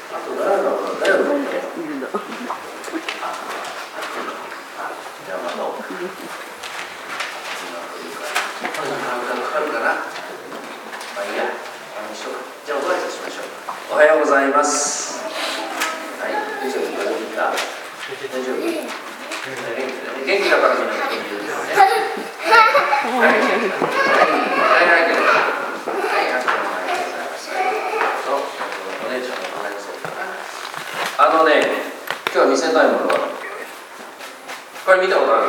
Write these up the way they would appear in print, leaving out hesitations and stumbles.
あと誰だろう、誰だろうね。じゃあまた。かかるかな。まあいいや。じゃあお挨拶しましょう。おはようございます。はい。大丈夫？大丈夫？元気だからみんな元気ですよね。はい。今日見せたいものはこれ見たことある？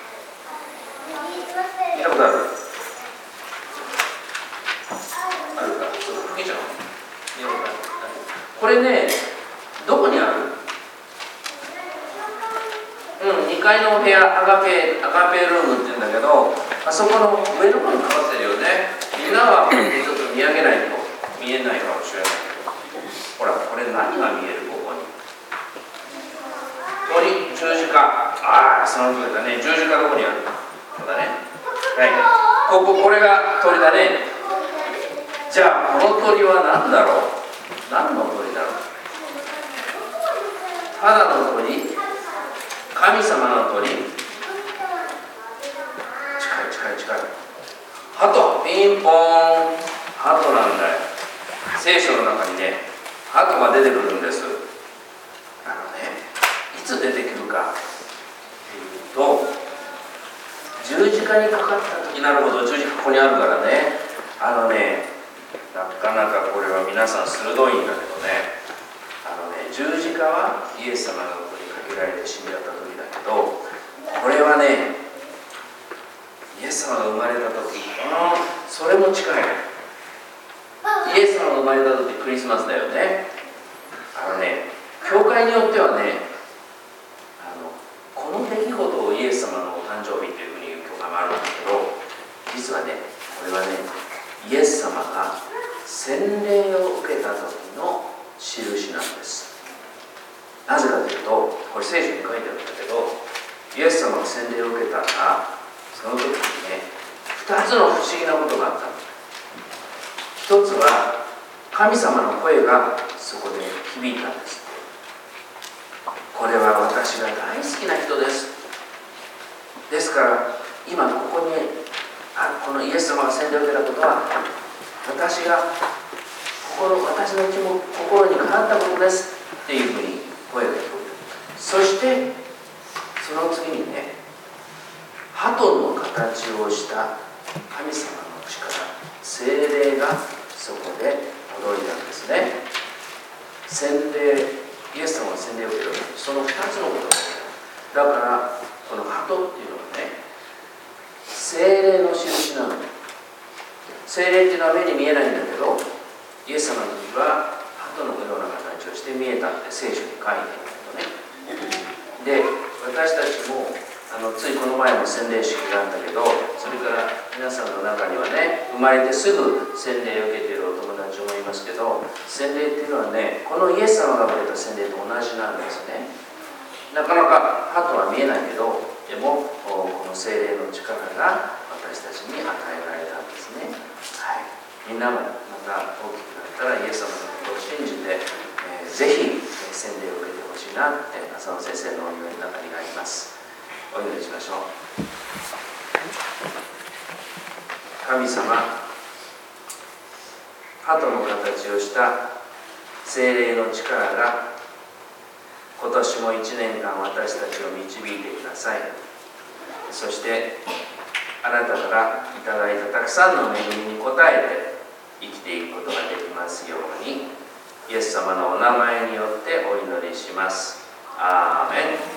見たことある？あるか？見ちゃう？これね、どこにある？2階のお部屋、アガペルームって言うんだけど、あそこの上の方にかかってるよね。みんなはちょっと見上げないと見えないかもしれないけど、ほら、これ何が見える？ここに鳥、十字架。ああ、その通りだね。十字架どこにある？そうだね。はい。これが鳥だね。じゃあ、この鳥は何だろう？何の鳥だろう？ただの鳥？神様の鳥？近い。鳩、ピンポーン。鳩なんだよ。聖書の中にね、鳩が出てくるんです。いつ出てくるかっていうと、十字架にかかった時。なるほど、十字架ここにあるからね。なかなかこれは皆さん鋭いんだけどね。十字架はイエス様のことにかけられて死んじゃった時だけど、これはね、イエス様が生まれた時、それも近い。イエス様が生まれた時クリスマスだよね。教会によってはね、この出来事をイエス様のお誕生日というふうに言う教会もあるんだけど、実はね、これはね、イエス様が洗礼を受けた時の印なんです。なぜかというと、これ聖書に書いてあるんだけど、イエス様が洗礼を受けたら、その時にね、2つの不思議なことがあったの。一つは、神様の声がそこで響いたんです。これは私が大好きな人です。ですから、今ここにこのイエス様が洗礼を受けたことは、私の気も心にかなったことですっていうふうに声が聞こえる。そしてその次にね、鳩の形をした神様の力、聖霊がそこで届いたんですね。イエス様が洗礼を受けたその2つのことが起きた。だからこの鳩っていうのはね、聖霊の印なの。聖霊っていうのは目に見えないんだけど、イエス様の時は鳩のような形をして見えたって聖書に書いてるんだよね。で、私たちもついこの前も洗礼式があったけど、それから皆さんの中にはね、生まれてすぐ洗礼を受けているお友達もいますけど、洗礼っていうのはね、このイエス様が受けた洗礼と同じなんですね。なかなか鳩は見えないけど、でもこの聖霊の力が私たちに与えられたんですね。はい、みんなもまた大きくなったらイエス様のことを信じて、ぜひ洗礼を受けてほしいなって浅野先生のお祈りの中にあります。お祈りしましょう。神様、鳩の形をした聖霊の力が今年も1年間私たちを導いてください。そしてあなたからいただいたたくさんの恵みに応えて生きていくことができますように、イエス様のお名前によってお祈りします。アーメン。